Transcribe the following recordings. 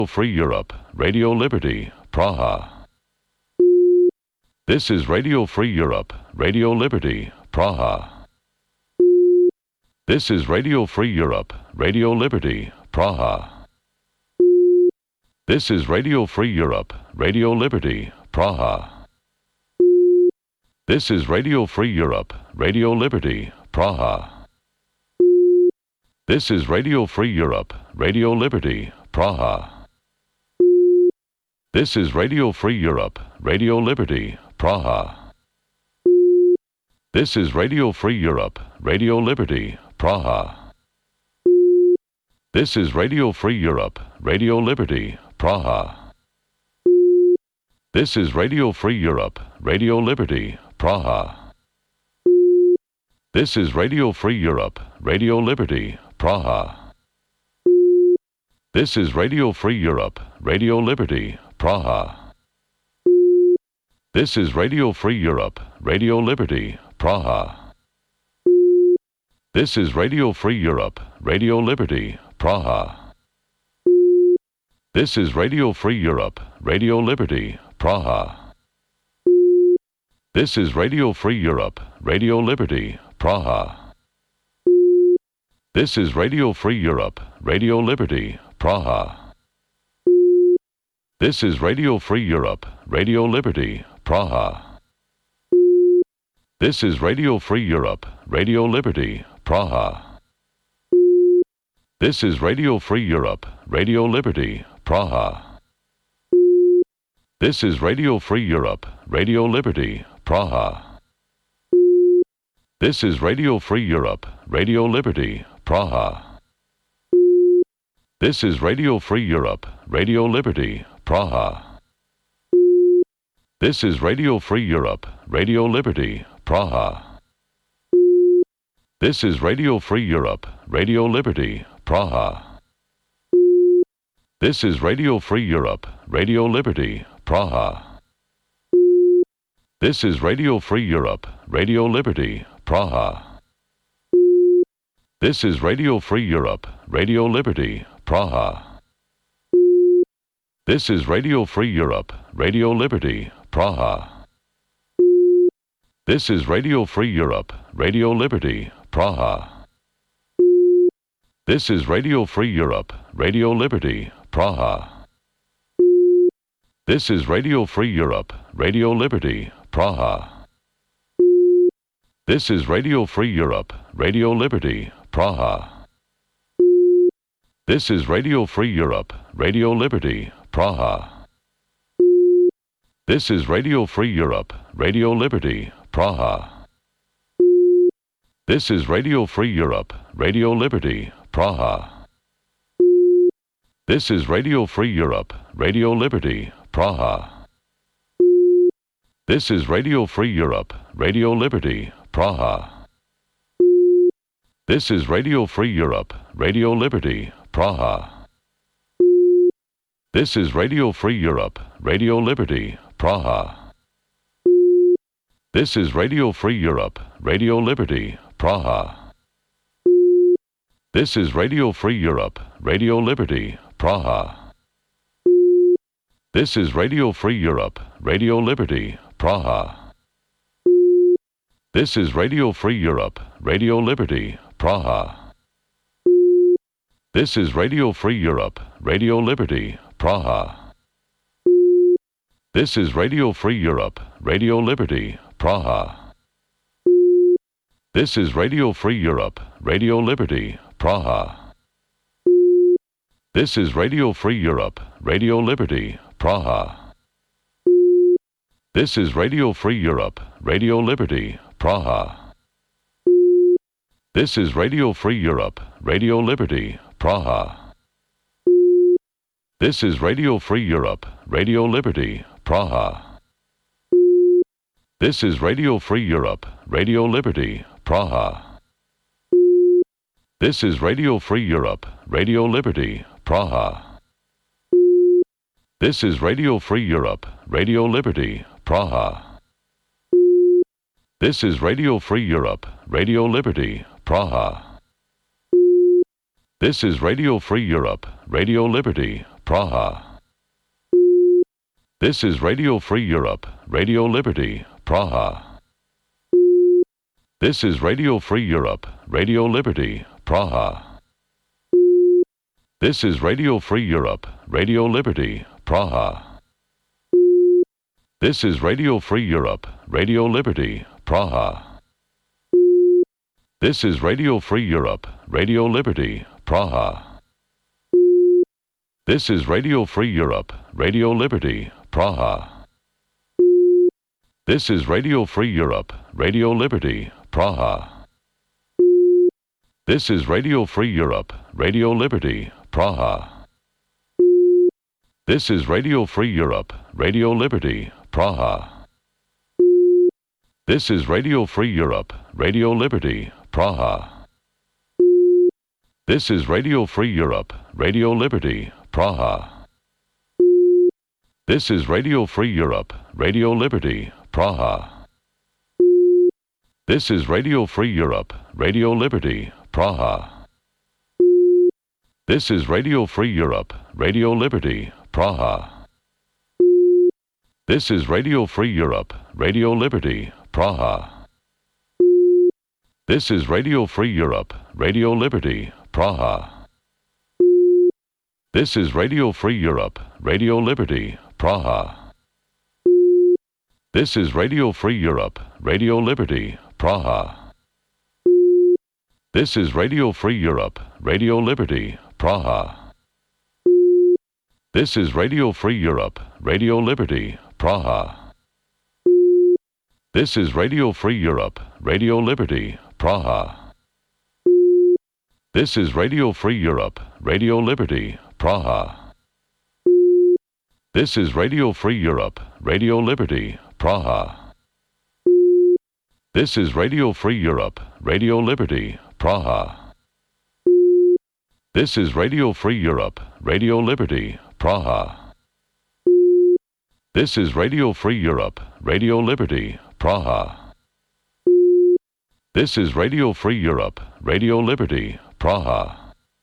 Free Europe, Radio Liberty, Praha. This is Radio Free Europe, Radio Liberty, Praha. This is Radio Free Europe, Radio Liberty, Praha. This is Radio Free Europe, Radio Liberty, Praha. This is Radio Free Europe, Radio Liberty, Praha. This is Radio Free Europe, Radio Liberty, Praha. This is Radio Free Europe, Radio Liberty, Praha. This is Radio Free Europe, Radio Liberty, Praha. This is Radio Free Europe, Radio Liberty, Praha. This is Radio Free Europe, Radio Liberty, Praha. This is Radio Free Europe, Radio Liberty, Praha. This is Radio Free Europe, Radio Liberty, Praha. This is Radio Free Europe, Radio Liberty, Praha. This is Radio Free Europe, Radio Liberty, Praha. This is Radio Free Europe, Radio Liberty, Praha. This is Radio Free Europe, Radio Liberty, Praha. This is Radio Free Europe, Radio Liberty, Praha. This is Radio Free Europe, Radio Liberty, Praha. This is Radio Free Europe, Radio Liberty, Praha. This is Radio Free Europe, Radio Liberty, Praha. This is Radio Free Europe, Radio Liberty, Praha. This is Radio Free Europe, Radio Liberty, Praha. This is Radio Free Europe, Radio Liberty, Praha. This is Radio Free Europe, Radio Liberty, Praha. This is Radio Free Europe, Radio Liberty, Praha. This is Radio Free Europe, Radio Liberty, Praha. This is Radio Free Europe, Radio Liberty, Praha. This is Radio Free Europe, Radio Liberty, Praha. This is Radio Free Europe, Radio Liberty, Praha. This is Radio Free Europe, Radio Liberty, Praha. This is Radio Free Europe, Radio Liberty, Praha. This is Radio Free Europe, Radio Liberty, Praha. This is Radio Free Europe, Radio Liberty, Praha. This is Radio Free Europe, Radio Liberty, Praha. This is Radio Free Europe, Radio Liberty, Praha. This is Radio Free Europe, Radio Liberty, Praha. This is Radio Free Europe, Radio Liberty, Praha. This is Radio Free Europe, Radio Liberty, Praha. This is Radio Free Europe, Radio Liberty, Praha. This is Radio Free Europe, Radio Liberty, Praha. This is Radio Free Europe, Radio Liberty, Praha. This is Radio Free Europe, Radio Liberty, Praha. This is Radio Free Europe, Radio Liberty, Praha. This is Radio Free Europe, Radio Liberty, Praha. This is Radio Free Europe, Radio Liberty, Praha. This is Radio Free Europe, Radio Liberty, Praha. This is Radio Free Europe, Radio Liberty, Praha. This is Radio Free Europe, Radio Liberty, Praha. This is Radio Free Europe, Radio Liberty, Praha. This is Radio Free Europe, Radio Liberty, Praha. This is Radio Free Europe, Radio Liberty, Praha. This is Radio Free Europe, Radio Liberty, Praha. This is Radio Free Europe, Radio Liberty, Praha. This is Radio Free Europe, Radio Liberty, Praha. This is Radio Free Europe, Radio Liberty, Praha. This is Radio Free Europe, Radio Liberty, Praha. This is Radio Free Europe, Radio Liberty, Praha. This is Radio Free Europe, Radio Liberty, Praha. This is Radio Free Europe, Radio Liberty, Praha. This is Radio Free Europe, Radio Liberty, Praha. This is Radio Free Europe, Radio Liberty, Praha. This is Radio Free Europe, Radio Liberty, Praha. This is Radio Free Europe, Radio Liberty, Praha. This is Radio Free Europe, Radio Liberty, Praha. This is Radio Free Europe, Radio Liberty, Praha. This is Radio Free Europe, Radio Liberty, Praha. This is Radio Free Europe, Radio Liberty, Praha. This is Radio Free Europe, Radio Liberty, Praha. This is Radio Free Europe, Radio Liberty, Praha. This is Radio Free Europe, Radio Liberty, Praha. This is Radio Free Europe, Radio Liberty, Praha. This is Radio Free Europe, Radio Liberty, Praha. This is Radio Free Europe, Radio Liberty, Praha. This is Radio Free Europe, Radio Liberty, Praha. This is Radio Free Europe, Radio Liberty, Praha. This is Radio Free Europe, Radio Liberty, Praha. This is Radio Free Europe, Radio Liberty, Praha. This is Radio Free Europe, Radio Liberty, Praha. This is Radio Free Europe, Radio Liberty, Praha. This is Radio Free Europe, Radio Liberty, Praha. This is Radio Free Europe, Radio Liberty, Praha. This is Radio Free Europe, Radio Liberty, Praha. This is Radio Free Europe, Radio Liberty, Praha.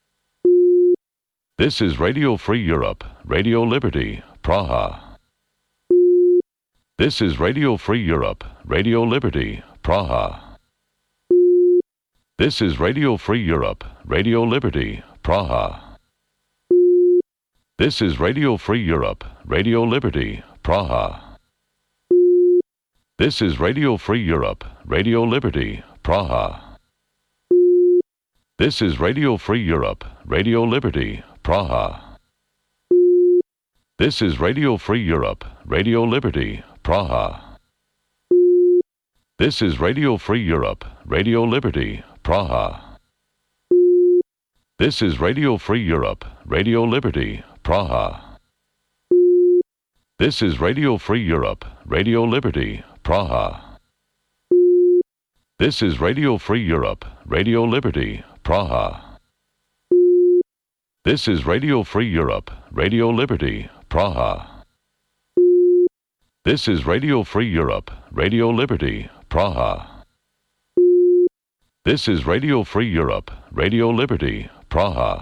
This is Radio Free Europe, Radio Liberty, Praha. This is Radio Free Europe, Radio Liberty, Praha. This is Radio Free Europe, Radio Liberty, Praha. This is Radio Free Europe, Radio Liberty, Praha. This is Radio Free Europe, Radio Liberty, Praha. This is Radio Free Europe, Radio Liberty, Praha. This is Radio Free Europe, Radio Liberty, Praha. This is Radio Free Europe, Radio Liberty, Praha. This is Radio Free Europe, Radio Liberty, Praha. This is Radio Free Europe, Radio Liberty, Praha. This is Radio Free Europe, Radio Liberty, Praha. This is Radio Free Europe, Radio Liberty, Praha. This is Radio Free Europe, Radio Liberty, Praha. This is Radio Free Europe, Radio Liberty, Praha.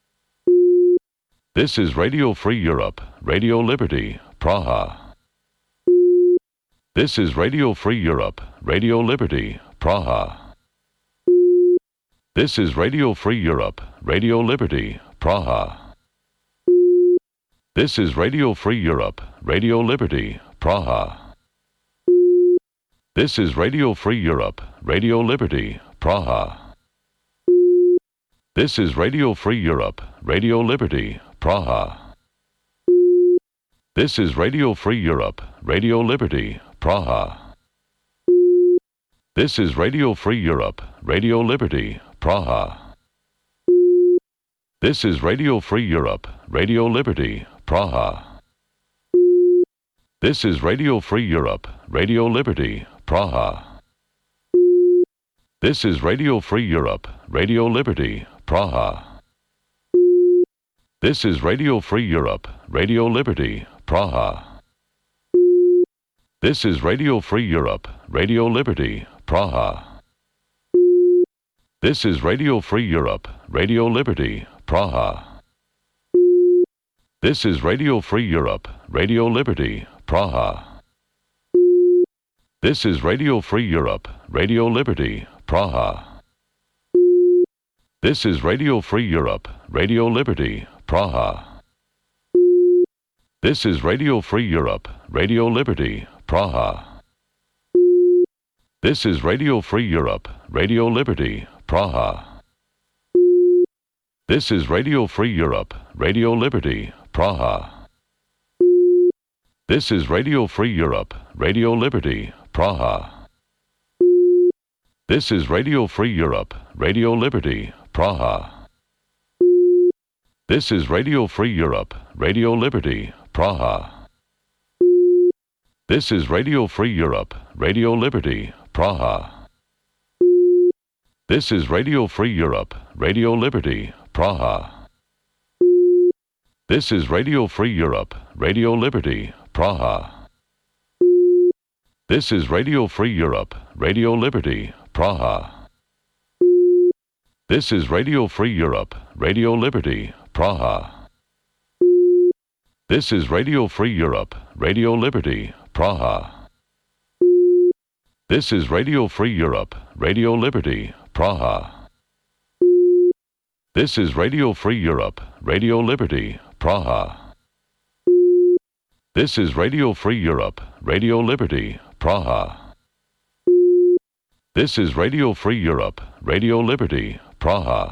This is Radio Free Europe, Radio Liberty, Praha. This is Radio Free Europe, Radio Liberty, Praha. This is Radio Free Europe, Radio Liberty, Praha. This is Radio Free Europe, Radio Liberty, Praha. This is Radio Free Europe, Radio Liberty, Praha. This is Radio Free Europe, Radio Liberty, Praha. This is Radio Free Europe, Radio Liberty, Praha. This is Radio Free Europe, Radio Liberty, Praha. This is Radio Free Europe, Radio Liberty, Praha. This is Radio Free Europe, Radio Liberty, Praha. This is Radio Free Europe, Radio Liberty, Praha. This is Radio Free Europe, Radio Liberty, Praha. This is Radio Free Europe, Radio Liberty, Praha. This is Radio Free Europe, Radio Liberty, Praha. This is Radio Free Europe, Radio Liberty, Praha. This is Radio Free Europe, Radio Liberty, Praha. This is Radio Free Europe, Radio Liberty, Praha. This is Radio Free Europe, Radio Liberty, Praha. This is Radio Free Europe, Radio Liberty, Praha. This is Radio Free Europe, Radio Liberty, Praha. This is Radio Free Europe, Radio Liberty, Praha. This is Radio Free Europe, Radio Liberty, Praha. This is Radio Free Europe, Radio Liberty, Praha. This is Radio Free Europe, Radio Liberty, Praha. This is Radio Free Europe, Radio Liberty, Praha. This is Radio Free Europe, Radio Liberty, Praha. This is Radio Free Europe, Radio Liberty, Praha. This is Radio Free Europe, Radio Liberty, Praha. This is Radio Free Europe, Radio Liberty, Praha. This is Radio Free Europe, Radio Liberty, Praha. This is Radio Free Europe, Radio Liberty, Praha. This is Radio Free Europe, Radio Liberty, Praha. This is Radio Free Europe, Radio Liberty, Praha.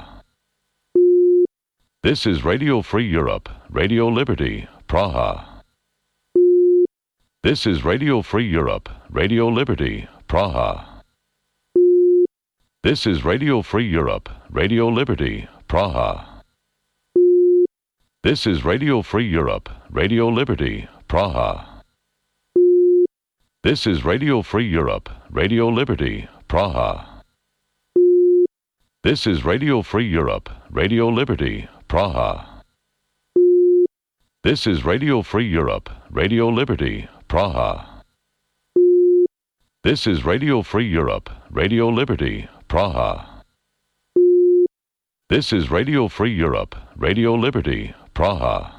This is Radio Free Europe, Radio Liberty, Praha. This is Radio Free Europe, Radio Liberty, Praha. This is Radio Free Europe, Radio Liberty, Praha. This is Radio Free Europe, Radio Liberty, Praha. This is Radio Free Europe, Radio Liberty, Praha. This is Radio Free Europe, Radio Liberty, Praha. This is Radio Free Europe, Radio Liberty, Praha. This is Radio Free Europe, Radio Liberty, Praha. This is Radio Free Europe, Radio Liberty, Praha.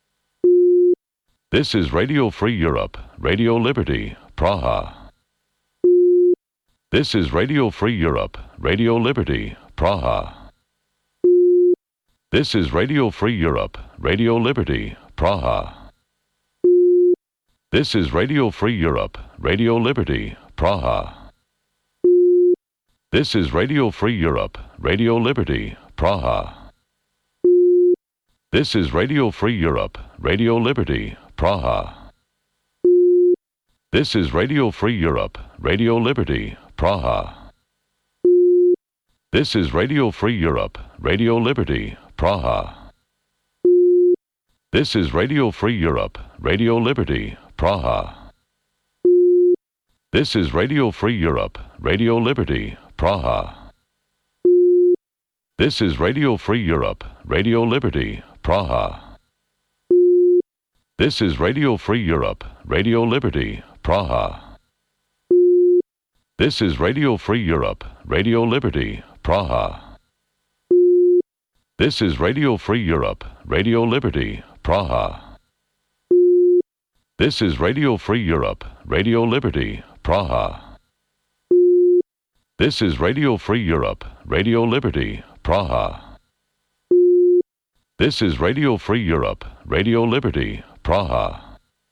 This is Radio Free Europe, Radio Liberty, Praha. This is Radio Free Europe, Radio Liberty, Praha. This is Radio Free Europe, Radio Liberty, Praha. This is Radio Free Europe, Radio Liberty, Praha. This is Radio Free Europe, Radio Liberty, Praha. This is Radio Free Europe, Radio Liberty, Praha. This is Radio Free Europe, Radio Liberty, Praha. This is Radio Free Europe, Radio Liberty, Praha. This is Radio Free Europe, Radio Liberty, Praha. This is Radio Free Europe, Radio Liberty, Praha. This is Radio Free Europe, Radio Liberty, Praha. This is Radio Free Europe, Radio Liberty, Praha. This is Radio Free Europe, Radio Liberty, Praha. This is Radio Free Europe, Radio Liberty, Praha. This is Radio Free Europe, Radio Liberty, Praha. This is Radio Free Europe, Radio Liberty, Praha. This is Radio Free Europe, Radio Liberty, Praha.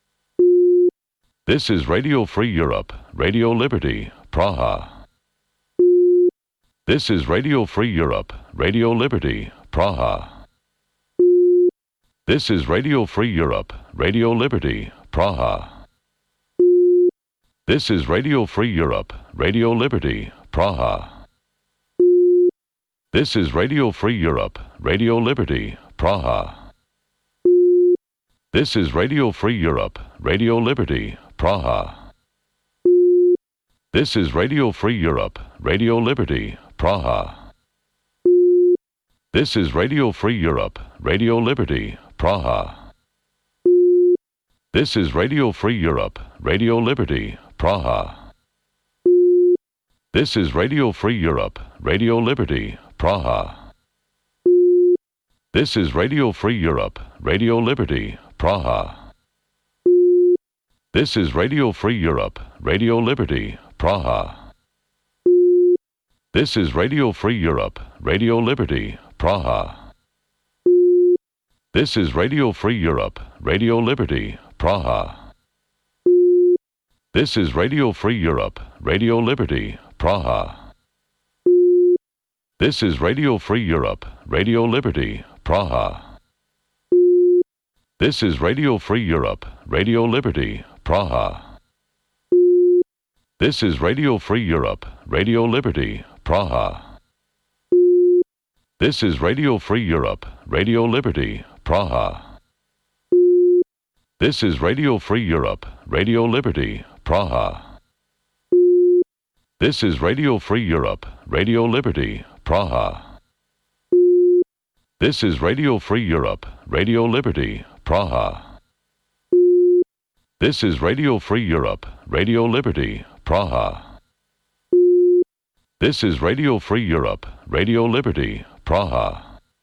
This is Radio Free Europe, Radio Liberty, Praha. This is Radio Free Europe, Radio Liberty, Praha. This is Radio Free Europe, Radio Liberty, Praha. This is Radio Free Europe, Radio Liberty, Praha. This is Radio Free Europe, Radio Liberty, Praha. This is Radio Free Europe, Radio Liberty, Praha. This is Radio Free Europe, Radio Liberty, Praha. This is Radio Free Europe, Radio Liberty, Praha. This is Radio Free Europe, Radio Liberty, Praha. This is Radio Free Europe, Radio Liberty, Praha. This is Radio Free Europe, Radio Liberty, Praha. This is Radio Free Europe, Radio Liberty, Praha. This is Radio Free Europe, Radio Liberty, Praha. This is Radio Free Europe, Radio Liberty, Praha. This is Radio Free Europe, Radio Liberty, Praha. This is Radio Free Europe, Radio Liberty, Praha. This is Radio Free Europe, Radio Liberty, Praha. This is Radio Free Europe, Radio Liberty, Praha. This is Radio Free Europe, Radio Liberty, Praha. This is Radio Free Europe, Radio Liberty, Praha. This is Radio Free Europe, Radio Liberty, Praha. This is Radio Free Europe, Radio Liberty, Praha. This is Radio Free Europe, Radio Liberty, Praha. This is Radio Free Europe, Radio Liberty, Praha.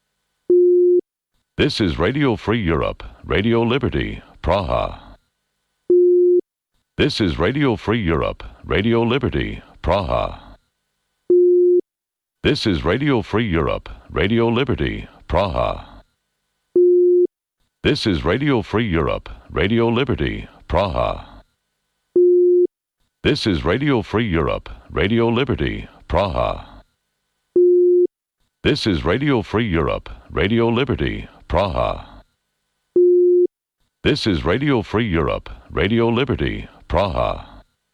This is Radio Free Europe, Radio Liberty, Praha. This is Radio Free Europe, Radio Liberty, Praha. This is Radio Free Europe, Radio Liberty, Praha. This is Radio Free Europe, Radio Liberty, Praha. This is Radio Free Europe, Radio Liberty, Praha. This is Radio Free Europe, Radio Liberty, Praha. This is Radio Free Europe, Radio Liberty, Praha.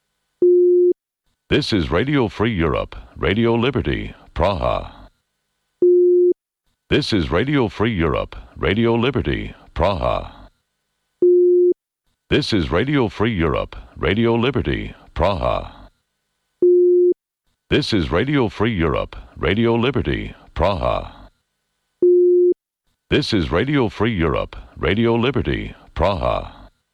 This is Radio Free Europe, Radio Liberty, Praha. This is Radio Free Europe, Radio Liberty, Praha. This is Radio Free Europe, Radio Liberty, Praha. This is Radio Free Europe, Radio Liberty, Praha. This is Radio Free Europe, Radio Liberty, Praha.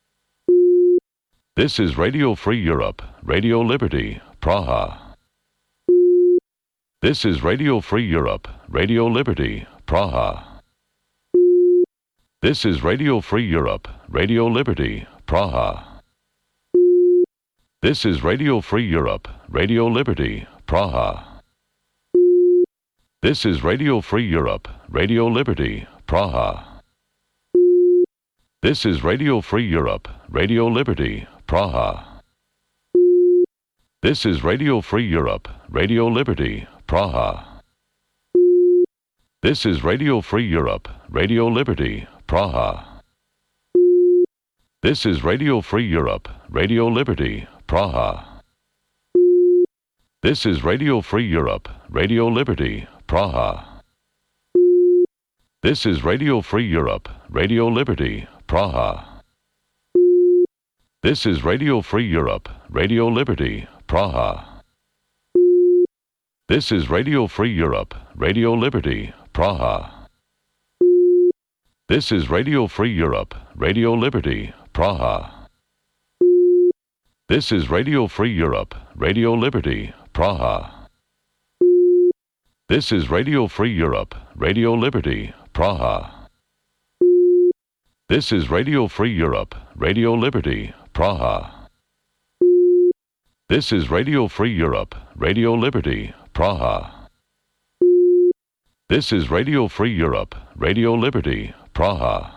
This is Radio Free Europe, Radio Liberty, Praha. This is Radio Free Europe, Radio Liberty, Praha. This is Radio Free Europe, Radio Liberty, Praha. This is Radio Free Europe, Radio Liberty, Praha. This is Radio Free Europe, Radio Liberty, Praha. This is Radio Free Europe, Radio Liberty, Praha. This is Radio Free Europe, Radio Liberty, Praha. This is Radio Free Europe, Radio Liberty, Praha. This is Radio Free Europe, Radio Liberty, Praha. This is Radio Free Europe, Radio Liberty, Praha. This is Radio Free Europe, Radio Liberty, Praha. This is Radio Free Europe, Radio Liberty, Praha. This is Radio Free Europe, Radio Liberty, Praha. This is Radio Free Europe, Radio Liberty, Praha. This is Radio Free Europe, Radio Liberty, Praha. This is Radio Free Europe, Radio Liberty, Praha. This is Radio Free Europe, Radio Liberty, Praha. This is Radio Free Europe, Radio Liberty, Praha. This is Radio Free Europe, Radio Liberty, Praha.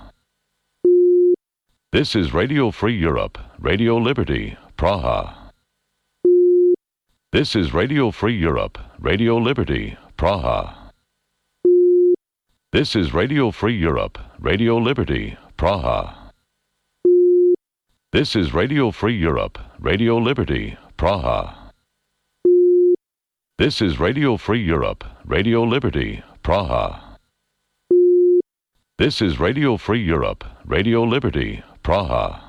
This is Radio Free Europe, Radio Liberty, Praha. This is Radio Free Europe, Radio Liberty, Praha. This is Radio Free Europe, Radio Liberty, Praha. This is Radio Free Europe, Radio Liberty, Praha. This is Radio Free Europe, Radio Liberty, Praha. This is Radio Free Europe, Radio Liberty, Praha.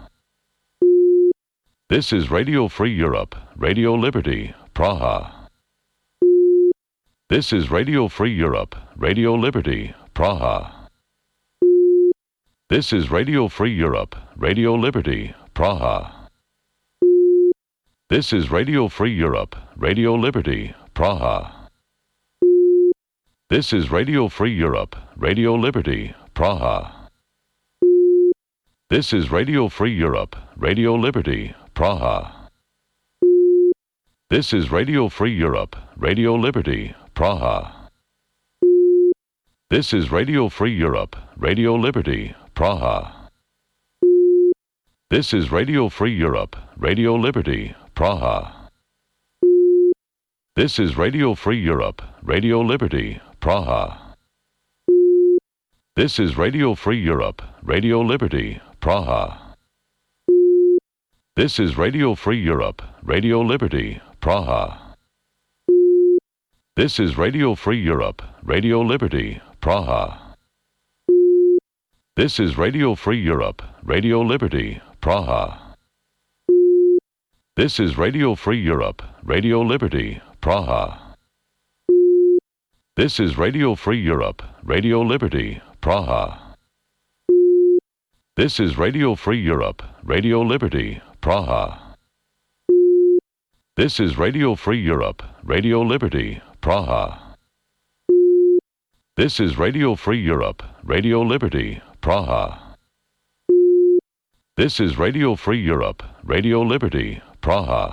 This is Radio Free Europe, Radio Liberty, Praha. This is Radio Free Europe, Radio Liberty, Praha. This is Radio Free Europe, Radio Liberty, Praha. This is Radio Free Europe, Radio Liberty, Praha. This is Radio Free Europe, Radio Liberty, Praha. This is Radio Free Europe, Radio Liberty, Praha. This is Radio Free Europe, Radio Liberty, Praha. This is Radio Free Europe, Radio Liberty, Praha. This is Radio Free Europe, Radio Liberty, Praha. This is Radio Free Europe, Radio Liberty, Praha. This is Radio Free Europe, Radio Liberty, Praha. This is Radio Free Europe, Radio Liberty, Praha. This is Radio Free Europe, Radio Liberty, Praha. This is Radio Free Europe, Radio Liberty, Praha. This is Radio Free Europe, Radio Liberty, Praha. This is Radio Free Europe, Radio Liberty, Praha. This is Radio Free Europe, Radio Liberty, Praha. This is Radio Free Europe, Radio Liberty, Praha. This is Radio Free Europe, Radio Liberty, Praha. This is Radio Free Europe, Radio Liberty, Praha.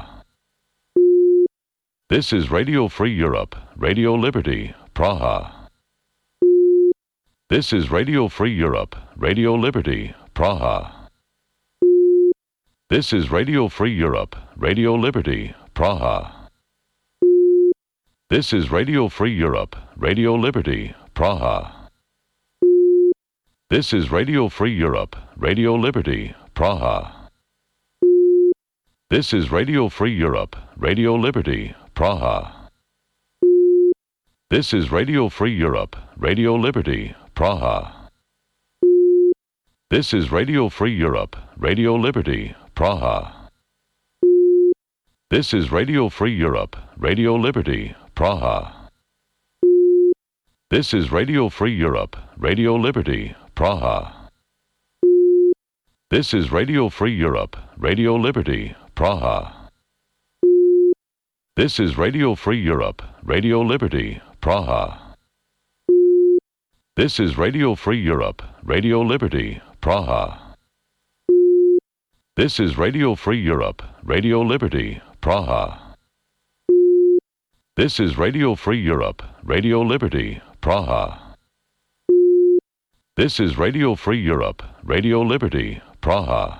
This is Radio Free Europe, Radio Liberty, Praha. This is Radio Free Europe, Radio Liberty, Praha. This is Radio Free Europe, Radio Liberty, Praha. This is Radio Free Europe, Radio Liberty, Praha. This is Radio Free Europe, Radio Liberty, Praha. This is Radio Free Europe, Radio Liberty, Praha. This is Radio Free Europe, Radio Liberty, Praha. This is Radio Free Europe, Radio Liberty, Praha. This is Radio Free Europe, Radio Liberty, Praha. This is Radio Free Europe, Radio Liberty, Praha. This is Radio Free Europe, Radio Liberty, Praha. This is Radio Free Europe, Radio Liberty, Praha. This is Radio Free Europe, Radio Liberty, Praha. This is Radio Free Europe, Radio Liberty, Praha. This is Radio Free Europe, Radio Liberty, Praha. This is Radio Free Europe, Radio Liberty, Praha.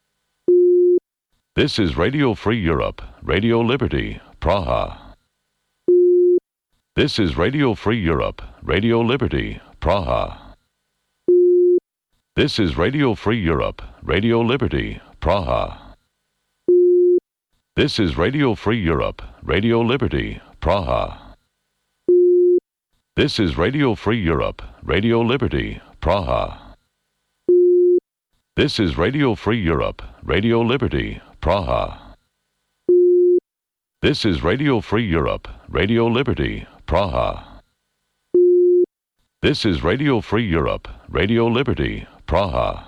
This is Radio Free Europe, Radio Liberty, Praha. This is Radio Free Europe, Radio Liberty, Praha. This is Radio Free Europe, Radio Liberty, Praha. This is Radio Free Europe, Radio Liberty, Praha. This is Radio Free Europe, Radio Liberty, Praha. This is Radio Free Europe, Radio Liberty, Praha. This is Radio Free Europe, Radio Liberty, Praha. This is Radio Free Europe, Radio Liberty, Praha.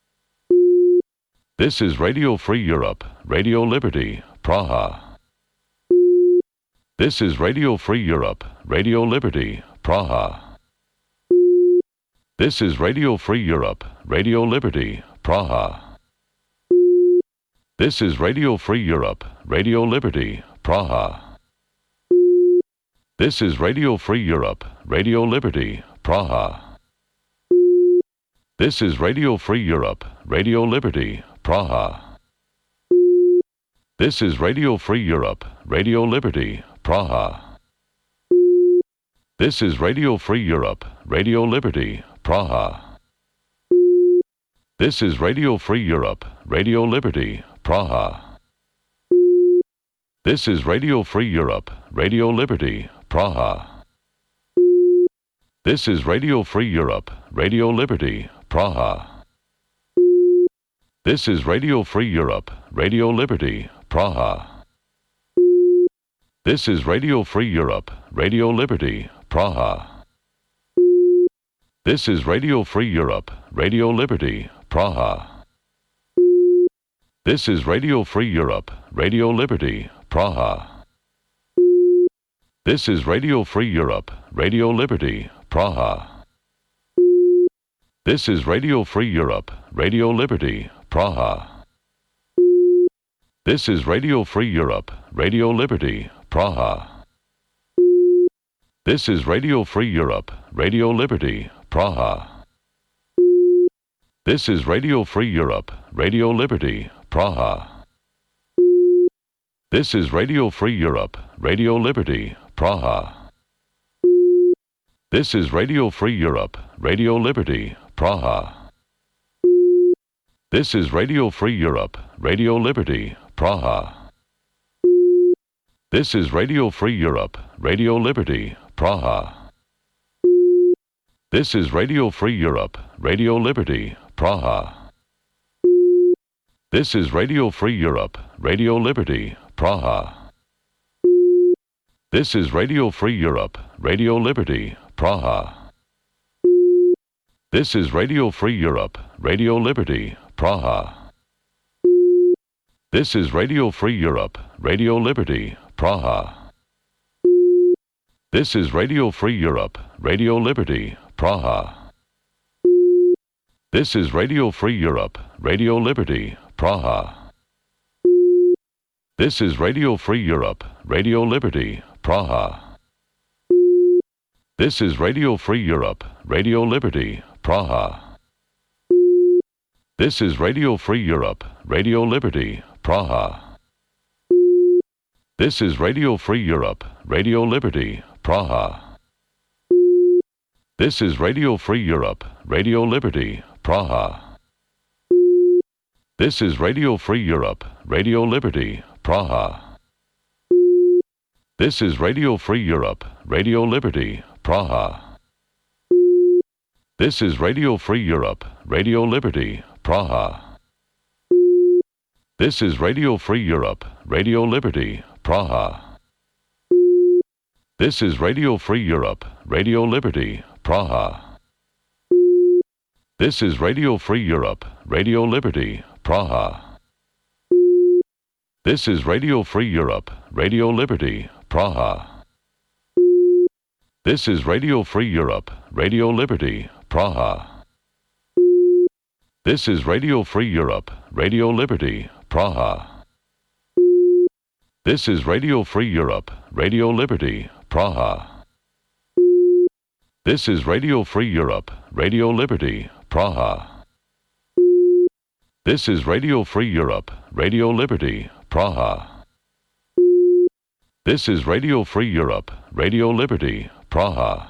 This is Radio Free Europe, Radio Liberty, Praha. This is Radio Free Europe, Radio Liberty, Praha. This is Radio Free Europe, Radio Liberty, Praha. This is Radio Free Europe, Radio Liberty, Praha. This is Radio Free Europe, Radio Liberty, Praha. This is Radio Free Europe, Radio Liberty, Praha. This is Radio Free Europe, Radio Liberty, Praha. This is Radio Free Europe, Radio Liberty, Praha. This is Radio Free Europe, Radio Liberty, Praha. This is Radio Free Europe, Radio Liberty, Praha. This is Radio Free Europe, Radio Liberty, Praha. This is Radio Free Europe, Radio Liberty, Praha. This is Radio Free Europe, Radio Liberty, Praha. This is Radio Free Europe, Radio Liberty, Praha. This is Radio Free Europe, Radio Liberty, Praha. This is Radio Free Europe, Radio Liberty, Praha. This is Radio Free Europe, Radio Liberty, Praha. This is Radio Free Europe, Radio Liberty, Praha. This is Radio Free Europe, Radio Liberty, Praha. This is Radio Free Europe, Radio Liberty, Praha. This is Radio Free Europe, Radio Liberty, Praha. This is Radio Free Europe, Radio Liberty, Praha. This is Radio Free Europe, Radio Liberty, Praha. This is Radio Free Europe, Radio Liberty, Praha. This is Radio Free Europe, Radio Liberty, Praha. This is Radio Free Europe, Radio Liberty, Praha. This is Radio Free Europe, Radio Liberty, Praha. This is Radio Free Europe, Radio Liberty, Praha. This is Radio Free Europe, Radio Liberty, Praha. This is Radio Free Europe, Radio Liberty, Praha. This is Radio Free Europe, Radio Liberty, Praha. This is Radio Free Europe, Radio Liberty, Praha. This is Radio Free Europe, Radio Liberty, Praha. This is Radio Free Europe, Radio Liberty, Praha. This is Radio Free Europe, Radio Liberty, Praha. This is Radio Free Europe, Radio Liberty, Praha. This is Radio Free Europe, Radio Liberty, Praha. This is Radio Free Europe, Radio Liberty, Praha. This is Radio Free Europe, Radio Liberty, Praha. This is Radio Free Europe, Radio Liberty, Praha. This is Radio Free Europe, Radio Liberty, Praha. This is Radio Free Europe, Radio Liberty, Praha. This is Radio Free Europe, Radio Liberty, Praha. This is Radio Free Europe, Radio Liberty, Praha. This is Radio Free Europe, Radio Liberty, Praha. This is Radio Free Europe, Radio Liberty, Praha. This is Radio Free Europe, Radio Liberty, Praha. This is Radio Free Europe, Radio Liberty, Praha. This is Radio Free Europe, Radio Liberty, Praha.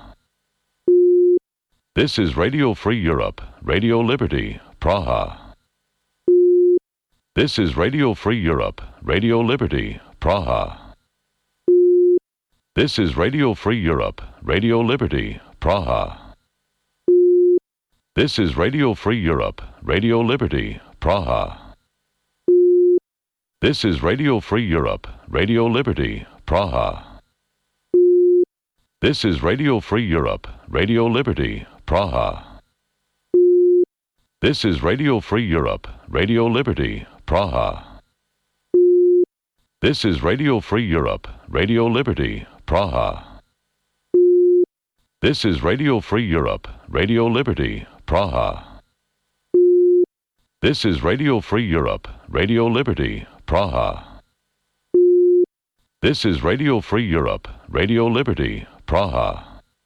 This is Radio Free Europe, Radio Liberty, Praha. This is Radio Free Europe, Radio Liberty, Praha. This is Radio Free Europe, Radio Liberty, Praha. This is Radio Free Europe, Radio Liberty, Praha. This is Radio Free Europe, Radio Liberty, Praha. This is Radio Free Europe, Radio Liberty, Praha. This is Radio Free Europe, Radio Liberty, Praha. This is Radio Free Europe, Radio Liberty, Praha. This is Radio Free Europe, Radio Liberty, Praha. This is Radio Free Europe, Radio Liberty, Praha. This is Radio Free Europe, Radio Liberty, Praha.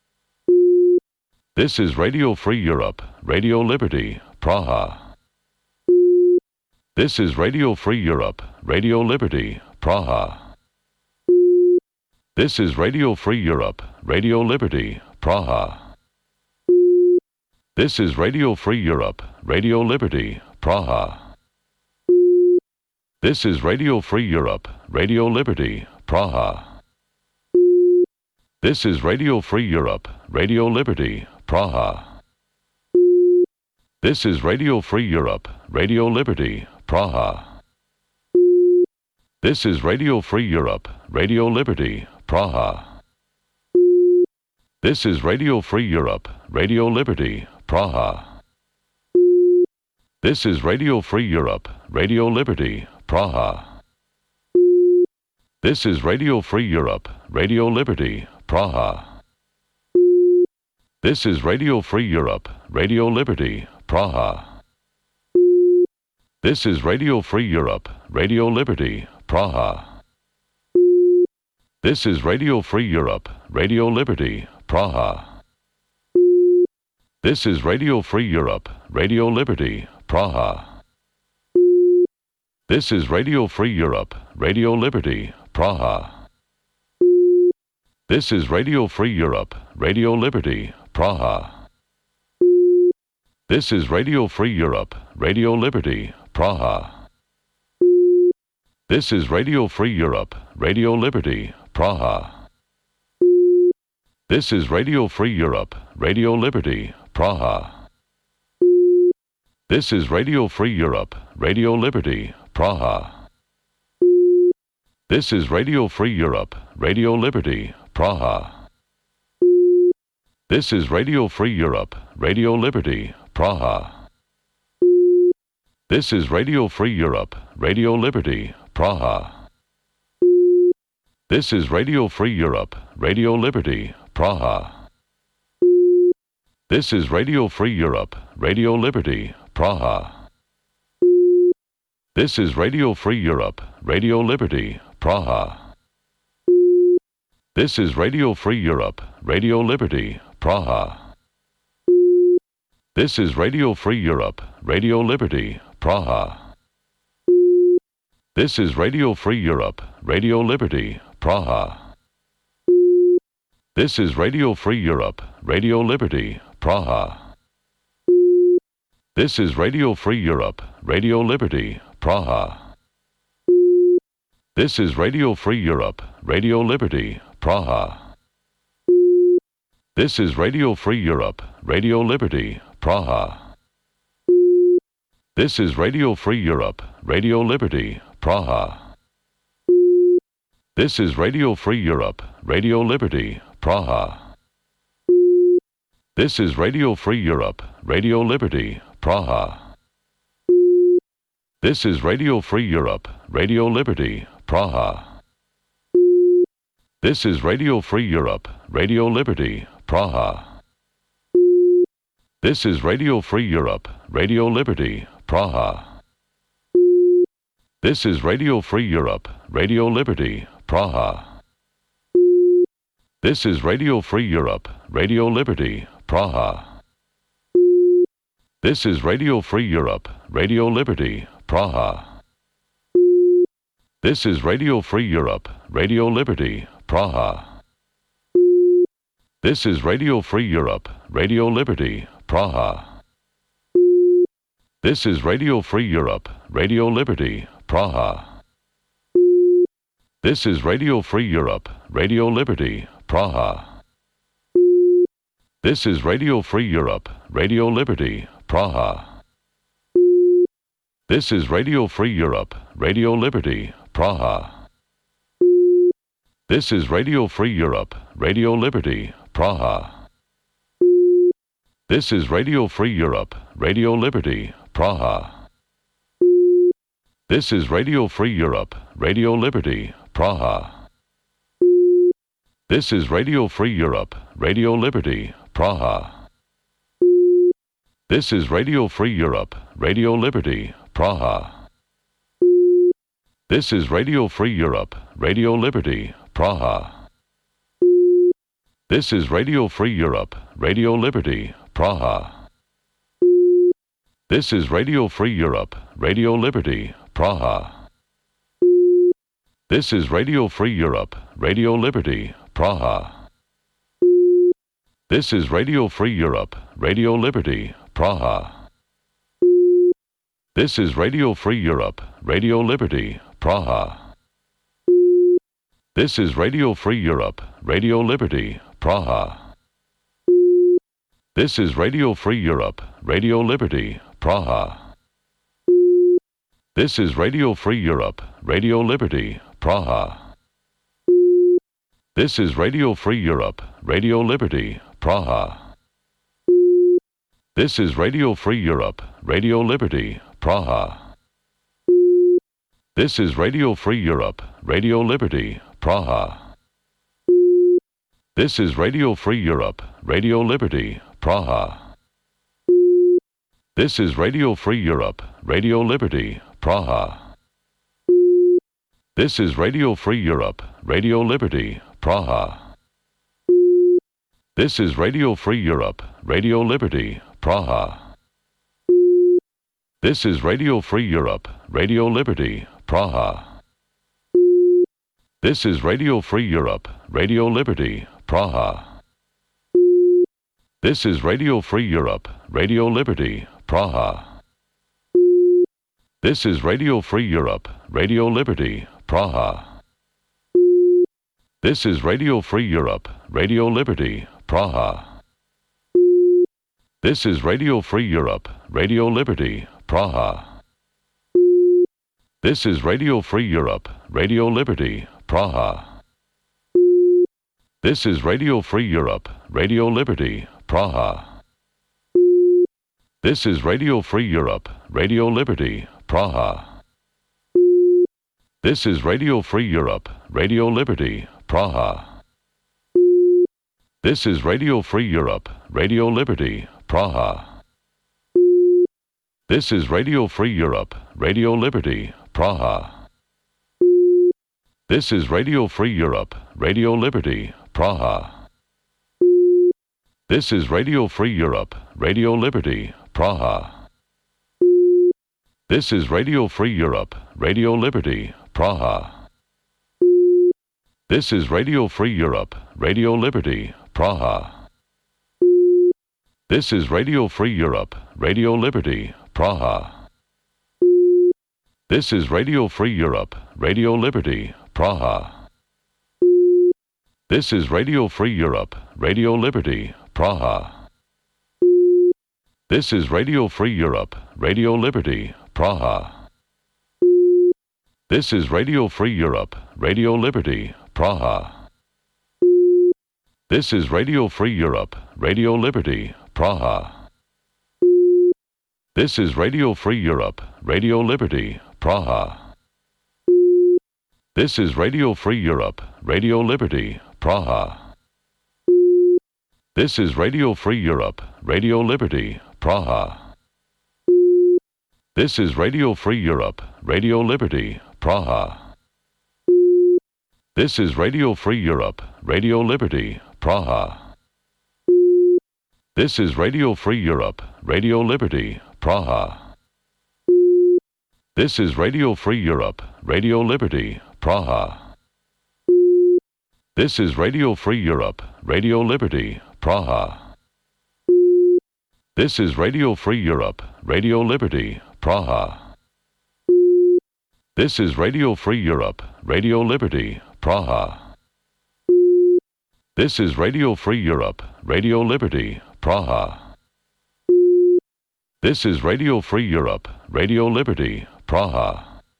This is Radio Free Europe, Radio Liberty, Praha. This is Radio Free Europe, Radio Liberty, Praha. This is Radio Free Europe, Radio Liberty, Praha. This is Radio Free Europe, Radio Liberty, Praha. This is Radio Free Europe, Radio Liberty, Praha. This is Radio Free Europe, Radio Liberty, Praha. This is Radio Free Europe, Radio Liberty, Praha. This is Radio Free Europe, Radio Liberty, Praha. This is Radio Free Europe, Radio Liberty, Praha. This is Radio Free Europe, Radio Liberty, Praha. This is Radio Free Europe, Radio Liberty, Praha. This is Radio Free Europe, Radio Liberty, Praha. This is Radio Free Europe, Radio Liberty, Praha. This is Radio Free Europe, Radio Liberty, Praha. This is Radio Free Europe, Radio Liberty, Praha. This is Radio Free Europe, Radio Liberty, Praha. This is Radio Free Europe, Radio Liberty, Praha. This is Radio Free Europe, Radio Liberty, Praha. This is Radio Free Europe, Radio Liberty, Praha. This is Radio Free Europe, Radio Liberty, Praha. This is Radio Free Europe, Radio Liberty, Praha. This is Radio Free Europe, Radio Liberty, Praha. This is Radio Free Europe, Radio Liberty, Praha. This is Radio Free Europe, Radio Liberty, Praha. This is Radio Free Europe, Radio Liberty, Praha. This is Radio Free Europe, Radio Liberty, Praha. This is Radio Free Europe, Radio Liberty, Praha. This is Radio Free Europe, Radio Liberty, Praha. This is Radio Free Europe, Radio Liberty, Praha. This is Radio Free Europe, Radio Liberty, Praha. This is Radio Free Europe, Radio Liberty, Praha. This is Radio Free Europe, Radio Liberty, Praha. This is Radio Free Europe, Radio Liberty, Praha. This is Radio Free Europe, Radio Liberty, Praha. This is Radio Free Europe, Radio Liberty, Praha. This is Radio Free Europe, Radio Liberty, Praha. This is Radio Free Europe, Radio Liberty, Praha. This is Radio Free Europe, Radio Liberty, Praha. This is Radio Free Europe, Radio Liberty, Praha. This is Radio Free Europe, Radio Liberty, Praha. This is Radio Free Europe, Radio Liberty, Praha. This is Radio Free Europe, Radio Liberty, Praha. This is Radio Free Europe, Radio Liberty, Praha. This is Radio Free Europe, Radio Liberty, Praha. This is Radio Free Europe, Radio Liberty, Praha. This is Radio Free Europe, Radio Liberty, Praha. This is Radio Free Europe, Radio Liberty, Praha. This is Radio Free Europe, Radio Liberty, Praha. This is Radio Free Europe, Radio Liberty, Praha. This is Radio Free Europe, Radio Liberty, Praha. This is Radio Free Europe, Radio Liberty, Praha. This is Radio Free Europe, Radio Liberty, Praha. This is Radio Free Europe, Radio Liberty, Praha. This is Radio Free Europe, Radio Liberty, Praha. This is Radio Free Europe, Radio Liberty, Praha. This is Radio Free Europe, Radio Liberty, Praha. This is Radio Free Europe, Radio Liberty, Praha. This is Radio Free Europe, Radio Liberty, Praha. This is Radio Free Europe, Radio Liberty, Praha. This is Radio Free Europe, Radio Liberty, Praha. This is Radio Free Europe, Radio Liberty, Praha. This is Radio Free Europe, Radio Liberty, Praha. This is Radio Free Europe, Radio Liberty, Praha. This is Radio Free Europe, Radio Liberty, Praha. This is Radio Free Europe, Radio Liberty, Praha. This is Radio Free Europe, Radio Liberty, Praha. This is Radio Free Europe, Radio Liberty, Praha. This is Radio Free Europe, Radio Liberty, Praha. This is Radio Free Europe, Radio Liberty, Praha. This is Radio Free Europe, Radio Liberty, Praha. This is Radio Free Europe, Radio Liberty, Praha. This is Radio Free Europe, Radio Liberty, Praha. This is Radio Free Europe, Radio Liberty, Praha. This is Radio Free Europe, Radio Liberty, Praha. This is Radio Free Europe, Radio Liberty, Praha. This is Radio Free Europe, Radio Liberty, Praha. This is Radio Free Europe, Radio Liberty, Praha. This is Radio Free Europe, Radio Liberty, Praha. This is Radio Free Europe, Radio Liberty, Praha. This is Radio Free Europe, Radio Liberty, Praha. This is Radio Free Europe, Radio Liberty, Praha. This is Radio Free Europe, Radio Liberty, Praha. This is Radio Free Europe, Radio Liberty, Praha. This is Radio Free Europe, Radio Liberty, Praha. This is Radio Free Europe, Radio Liberty, Praha. This is Radio Free Europe, Radio Liberty, Praha. This is Radio Free Europe, Radio Liberty, Praha. This is Radio Free Europe, Radio Liberty, Praha. This is Radio Free Europe, Radio Liberty, Praha. This is Radio Free Europe, Radio Liberty, Praha. This is Radio Free Europe, Radio Liberty, Praha. This is Radio Free Europe, Radio Liberty, Praha. This is Radio Free Europe, Radio Liberty, Praha. This is Radio Free Europe, Radio Liberty, Praha. This is Radio Free Europe, Radio Liberty, Praha. This is Radio Free Europe, Radio Liberty, Praha. This is Radio Free Europe, Radio Liberty, Praha. This is Radio Free Europe, Radio Liberty, Praha. This is Radio Free Europe, Radio Liberty, Praha. This is Radio Free Europe, Radio Liberty, Praha. This is Radio Free Europe, Radio Liberty, Praha. This is Radio Free Europe, Radio Liberty, Praha. This is Radio Free Europe, Radio Liberty, Praha. This is Radio Free Europe, Radio Liberty, Praha.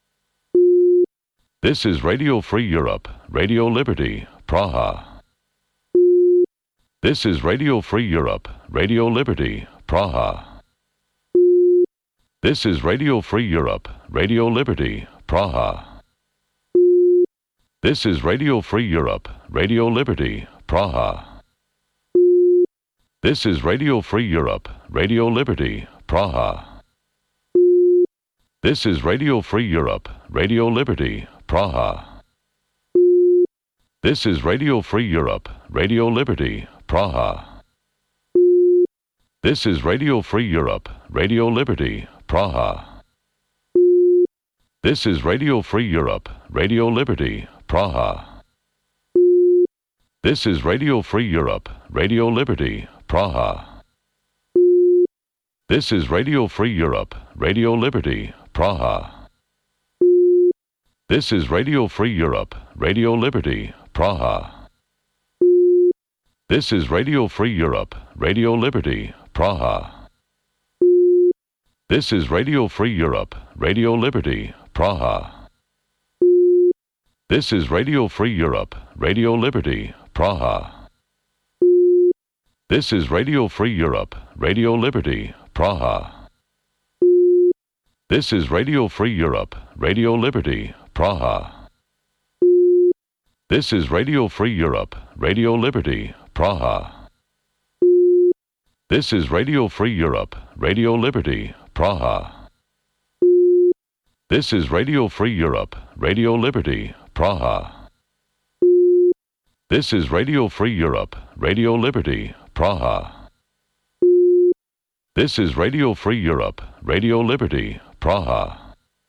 This is Radio Free Europe, Radio Liberty, Praha. This is Radio Free Europe, Radio Liberty, Praha. This is Radio Free Europe, Radio Liberty, Praha. This is Radio Free Europe, Radio Liberty, Praha. This is Radio Free Europe, Radio Liberty, Praha. This is Radio Free Europe, Radio Liberty, Praha. This is Radio Free Europe, Radio Liberty, Praha. This is Radio Free Europe, Radio Liberty, Praha. This is Radio Free Europe, Radio Liberty, Praha. This is Radio Free Europe, Radio Liberty, Praha. This is Radio Free Europe, Radio Liberty, Praha. This is Radio Free Europe, Radio Liberty, Praha. This is Radio Free Europe, Radio Liberty, Praha. This is Radio Free Europe, Radio Liberty, Praha. This is Radio Free Europe, Radio Liberty, Praha. This is Radio Free Europe, Radio Liberty, Praha. This is Radio Free Europe, Radio Liberty, Praha. This is Radio Free Europe, Radio Liberty, Praha. This is Radio Free Europe, Radio Liberty, Praha. This is Radio Free Europe, Radio Liberty, Praha. This is Radio Free Europe, Radio Liberty, Praha. This is Radio Free Europe, Radio Liberty, Praha.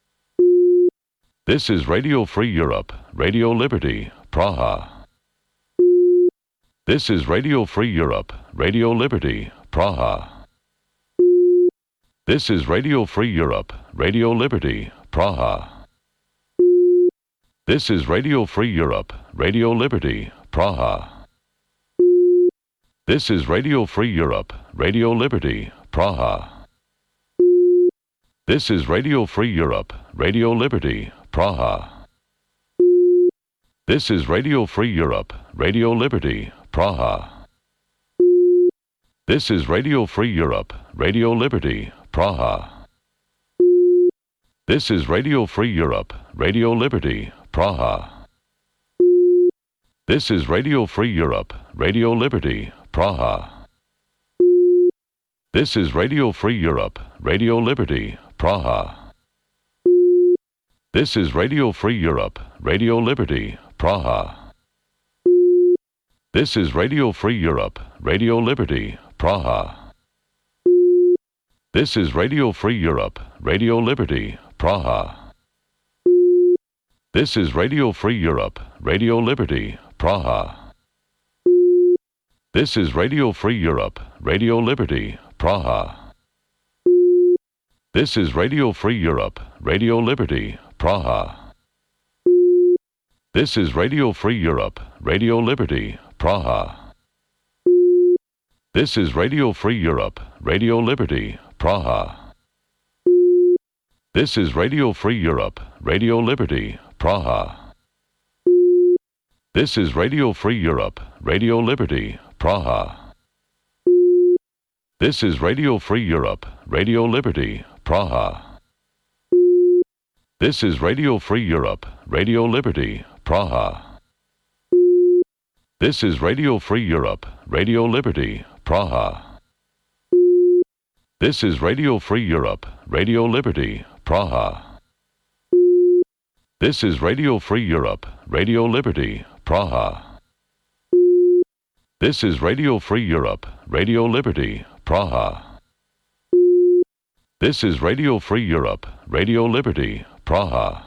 This is Radio Free Europe, Radio Liberty, Praha. This is Radio Free Europe, Radio Liberty, Praha. This is Radio Free Europe, Radio Liberty, Praha. This is Radio Free Europe, Radio Liberty, Praha. This is Radio Free Europe, Radio Liberty, Praha. This is Radio Free Europe, Radio Liberty, Praha. This is Radio Free Europe, Radio Liberty, Praha. This is Radio Free Europe, Radio Liberty, Praha. This is Radio Free Europe, Radio Liberty, Praha. This is Radio Free Europe, Radio Liberty, Praha. This is Radio Free Europe, Radio Liberty, Praha. This is Radio Free Europe, Radio Liberty, Praha. This is Radio Free Europe, Radio Liberty, Praha. This is Radio Free Europe, Radio Liberty, Praha. This is Radio Free Europe, Radio Liberty, Praha. This is Radio Free Europe, Radio Liberty, Praha. This is Radio Free Europe, Radio Liberty, Praha. This is Radio Free Europe, Radio Liberty, Praha. This is Radio Free Europe, Radio Liberty, Praha. This is Radio Free Europe, Radio Liberty, Praha. This is Radio Free Europe, Radio Liberty, Praha. This is Radio Free Europe, Radio Liberty, Praha. This is Radio Free Europe, Radio Liberty, Praha. This is Radio Free Europe, Radio Liberty, Praha. This is Radio Free Europe, Radio Liberty, Praha. This is Radio Free Europe, Radio Liberty, Praha. This is Radio Free Europe, Radio Liberty, Praha. This is Radio Free Europe, Radio Liberty, Praha.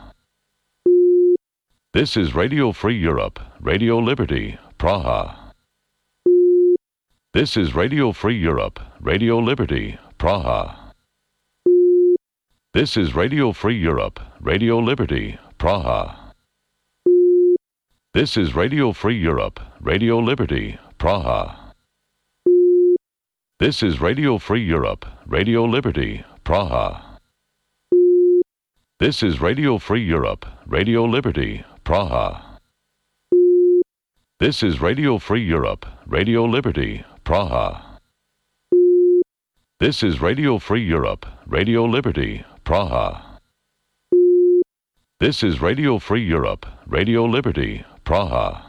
This is Radio Free Europe, Radio Liberty, Praha. This is Radio Free Europe, Radio Liberty, Praha. This is Radio Free Europe, Radio Liberty, Praha. This is Radio Free Europe, Radio Liberty, Praha. This is Radio Free Europe, Radio Liberty, Praha. This is Radio Free Europe, Radio Liberty, Praha. This is Radio Free Europe, Radio Liberty, Praha. This is Radio Free Europe, Radio Liberty, Praha. This is Radio Free Europe, Radio Liberty, Praha.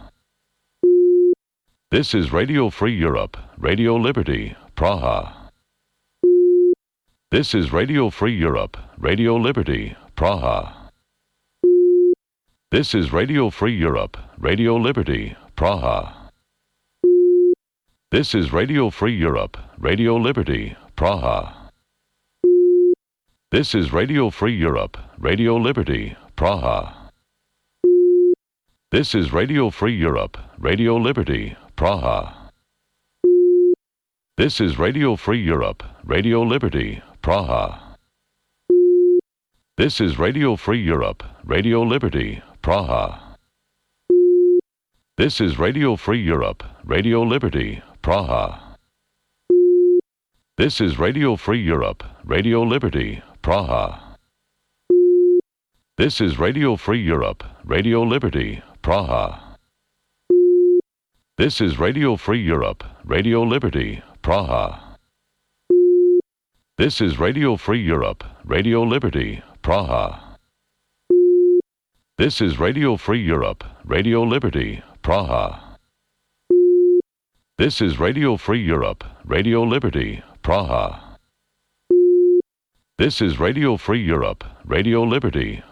This is Radio Free Europe, Radio Liberty, Praha. This is Radio Free Europe, Radio Liberty, Praha. This is Radio Free Europe, Radio Liberty, Praha. This is Radio Free Europe, Radio Liberty, Praha. This is Radio Free Europe, Radio Liberty, Praha. This is Radio Free Europe, Radio Liberty, Praha. This is Radio Free Europe, Radio Liberty, Praha. This is Radio Free Europe, Radio Liberty, Praha. This is Radio Free Europe, Radio Liberty, Praha. This is Radio Free Europe, Radio Liberty, Praha. This is Radio Free Europe, Radio Liberty, Praha. This is Radio Free Europe, Radio Liberty, Praha. This is Radio Free Europe, Radio Liberty, Praha. This is Radio Free Europe, Radio Liberty, Praha. This is Radio Free Europe, Radio Liberty, Praha. This is Radio Free Europe, Radio Liberty,